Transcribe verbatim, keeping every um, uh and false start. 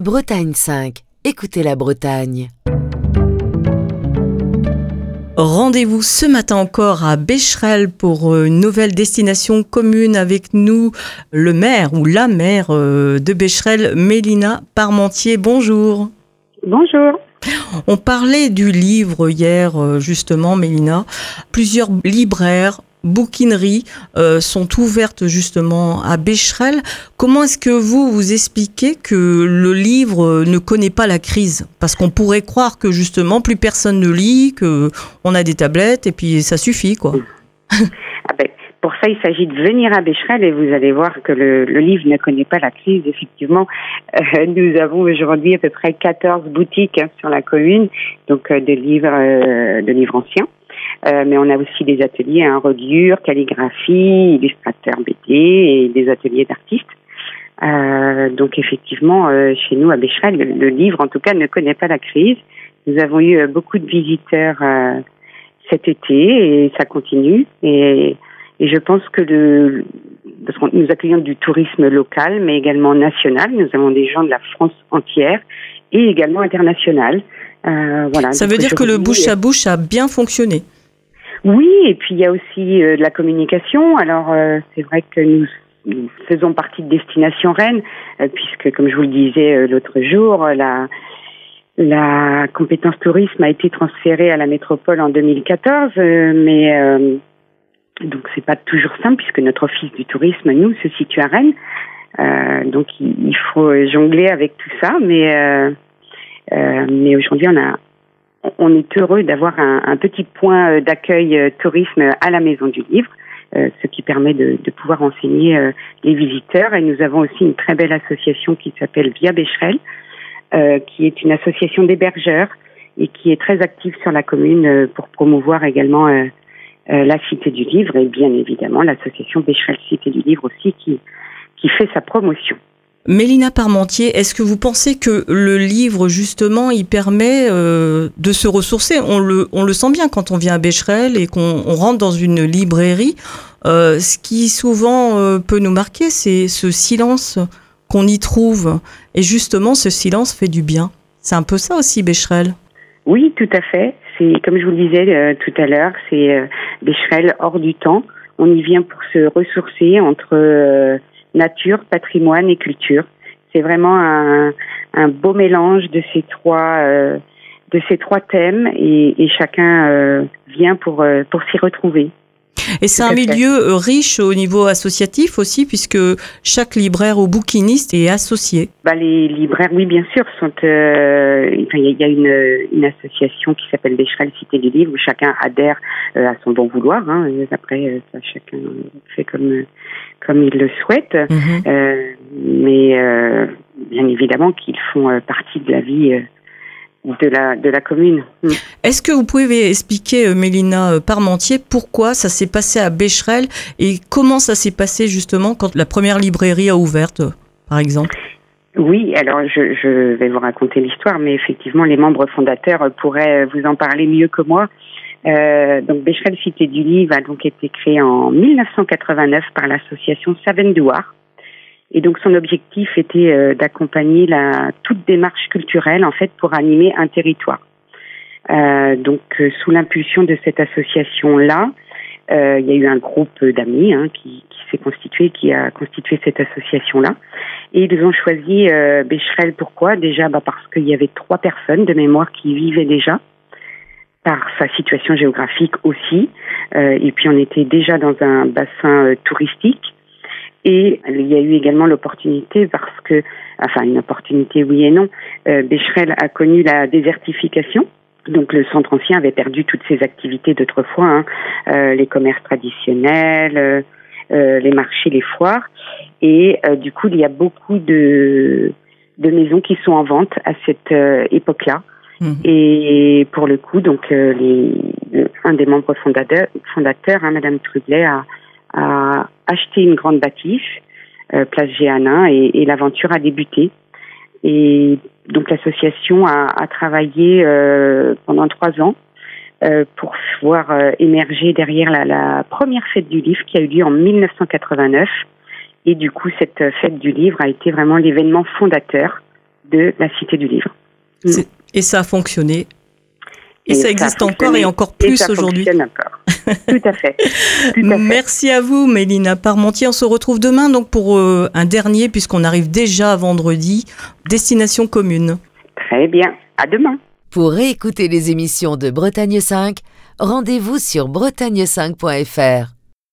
Bretagne cinq. Écoutez la Bretagne. Rendez-vous ce matin encore à Becherel pour une nouvelle destination commune avec nous, le maire ou la maire de Becherel, Mélina Parmentier. Bonjour. Bonjour. On parlait du livre hier, justement, Mélina. Plusieurs libraires, bouquineries euh, sont ouvertes justement à Becherel. Comment est-ce que vous vous expliquez que le livre ne connaît pas la crise ? Parce qu'on pourrait croire que justement plus personne ne lit, qu'on a des tablettes et puis ça suffit, quoi. Ah ben, pour ça, il s'agit de venir à Becherel et vous allez voir que le, le livre ne connaît pas la crise. Effectivement, euh, nous avons aujourd'hui à peu près quatorze boutiques hein, sur la commune, donc euh, de livres, euh, de livres anciens. Euh, mais on a aussi des ateliers, hein, reliure, calligraphie, illustrateur B D et des ateliers d'artistes. Euh, donc effectivement, euh, chez nous à Becherel, le, le livre en tout cas ne connaît pas la crise. Nous avons eu euh, beaucoup de visiteurs euh, cet été et ça continue. Et, et je pense que le, parce que nous accueillons du tourisme local, mais également national. Nous avons des gens de la France entière et également international. Euh, voilà. Ça veut dire que le bouche à bouche a bien fonctionné. Oui, et puis il y a aussi euh, de la communication. Alors euh, c'est vrai que nous, nous faisons partie de Destination Rennes, euh, puisque comme je vous le disais euh, l'autre jour, la la compétence tourisme a été transférée à la métropole en deux mille quatorze, euh, mais euh, donc c'est pas toujours simple puisque notre office du tourisme nous se situe à Rennes. Euh, donc il, il faut jongler avec tout ça, mais euh, euh, mais aujourd'hui on a On est heureux d'avoir un, un petit point d'accueil euh, tourisme à la Maison du Livre, euh, ce qui permet de, de pouvoir enseigner euh, les visiteurs. Et nous avons aussi une très belle association qui s'appelle Via Becherel, euh, qui est une association d'hébergeurs et qui est très active sur la commune euh, pour promouvoir également euh, euh, la Cité du Livre et bien évidemment l'association Becherel Cité du Livre aussi qui, qui fait sa promotion. Mélina Parmentier, est-ce que vous pensez que le livre, justement, il permet euh, de se ressourcer ? On le, on le sent bien quand on vient à Becherel et qu'on on rentre dans une librairie. Euh, ce qui souvent euh, peut nous marquer, c'est ce silence qu'on y trouve. Et justement, ce silence fait du bien. C'est un peu ça aussi, Becherel. Oui, tout à fait. C'est comme je vous le disais euh, tout à l'heure, c'est euh, Becherel hors du temps. On y vient pour se ressourcer entre... Euh, nature, patrimoine et culture. C'est vraiment un, un beau mélange de ces trois, euh, de ces trois thèmes et, et chacun euh, vient pour, euh, pour s'y retrouver. Et c'est un milieu riche au niveau associatif aussi, puisque chaque libraire ou bouquiniste est associé. Bah, les libraires, oui, bien sûr, sont. Euh, enfin, il y a une, une association qui s'appelle Becherel Cité du Livre où chacun adhère euh, à son bon vouloir. Hein, et après, ça, chacun fait comme comme il le souhaite. Mmh. Euh, mais euh, bien évidemment qu'ils font euh, partie de la vie. Euh, de la de la commune. Mmh. Est-ce que vous pouvez expliquer, Mélina Parmentier, pourquoi ça s'est passé à Becherel et comment ça s'est passé justement quand la première librairie a ouvert, par exemple ? Oui, alors je, je vais vous raconter l'histoire, mais effectivement les membres fondateurs pourraient vous en parler mieux que moi. Euh, donc Becherel Cité du Livre a donc été créée en dix-neuf cent quatre-vingt-neuf par l'association Savendouar. Et donc son objectif était euh, d'accompagner la toute démarche culturelle en fait pour animer un territoire. Euh, donc euh, sous l'impulsion de cette association là, euh, il y a eu un groupe d'amis hein, qui, qui s'est constitué, qui a constitué cette association là, et ils ont choisi euh, Becherel. Pourquoi ? Déjà bah parce qu'il y avait trois personnes de mémoire qui y vivaient déjà, par sa situation géographique aussi, euh, et puis on était déjà dans un bassin euh, touristique. Et il y a eu également l'opportunité parce que, enfin une opportunité oui et non, euh, Becherel a connu la désertification. Donc le centre ancien avait perdu toutes ses activités d'autrefois, hein, euh, les commerces traditionnels, euh, euh, les marchés, les foires. Et euh, du coup, il y a beaucoup de, de maisons qui sont en vente à cette euh, époque-là. Mmh. Et pour le coup, donc euh, les, le, un des membres fondateurs, fondateurs hein, Madame Trublet, a a acheté une grande bâtisse, euh, place Géanin, et, et l'aventure a débuté. Et donc l'association a, a travaillé euh, pendant trois ans euh, pour voir euh, émerger derrière la, la première fête du livre qui a eu lieu en dix-neuf cent quatre-vingt-neuf. Et du coup, cette fête du livre a été vraiment l'événement fondateur de la Cité du Livre. C'est, et ça a fonctionné. Et, et ça, ça existe encore et encore et plus ça aujourd'hui. Fonctionne encore. Tout à fait. Tout à fait. Merci à vous, Mélina Parmentier. On se retrouve demain donc pour euh, un dernier, puisqu'on arrive déjà à vendredi, Destination commune. Très bien. À demain. Pour réécouter les émissions de Bretagne cinq, rendez-vous sur bretagne cinq point f r.